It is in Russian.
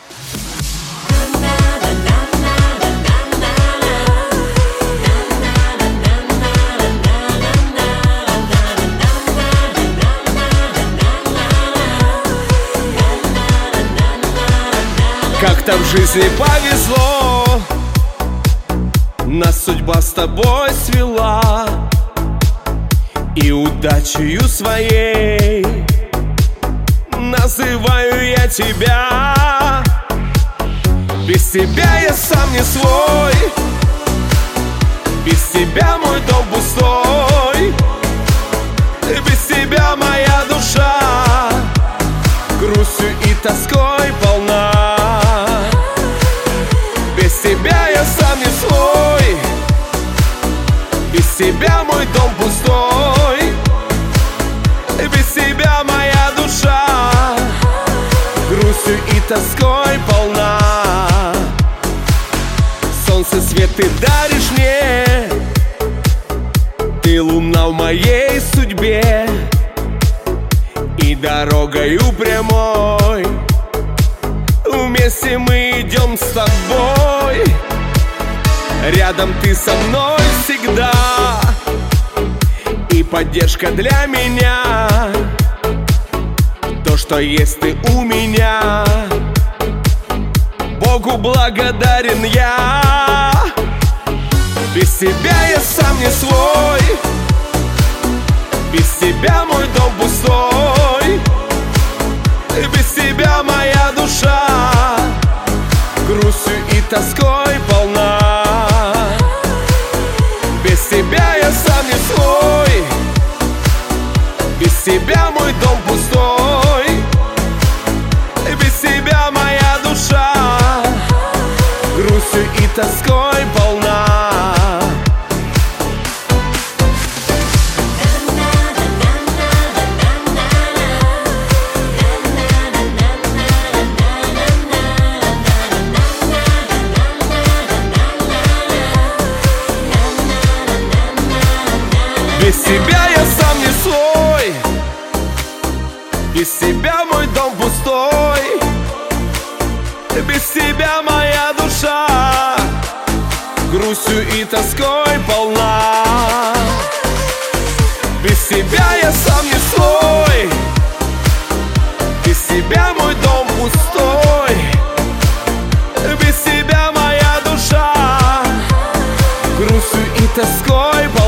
Как-то в жизни повезло, нас судьба с тобой свела, и удачею своей называю я тебя. Без тебя я сам не свой, без тебя мой дом пустой, без тебя моя душа грустью и тоской полна. Без тебя я сам не свой, без тебя мой дом пустой, без тебя моя душа грустью и тоской полна. Солнце свет ты даришь мне, ты луна в моей судьбе, и дорогою прямой вместе мы идем с тобой. Рядом ты со мной всегда, и поддержка для меня. То, что есть ты у меня, Богу благодарен я. Без тебя я сам не свой, без тебя мой дом пустой, без тебя моя душа грустью и тоской полна. Без тебя я сам не свой, без тебя мой дом пустой, без тебя моя душа грустью и тоской полна. Без тебя я сам не свой, без тебя мой дом пустой, без тебя моя душа грустью и тоской полна. Без тебя я сам не свой, без тебя мой дом пустой, без тебя моя душа грустью и тоской полна.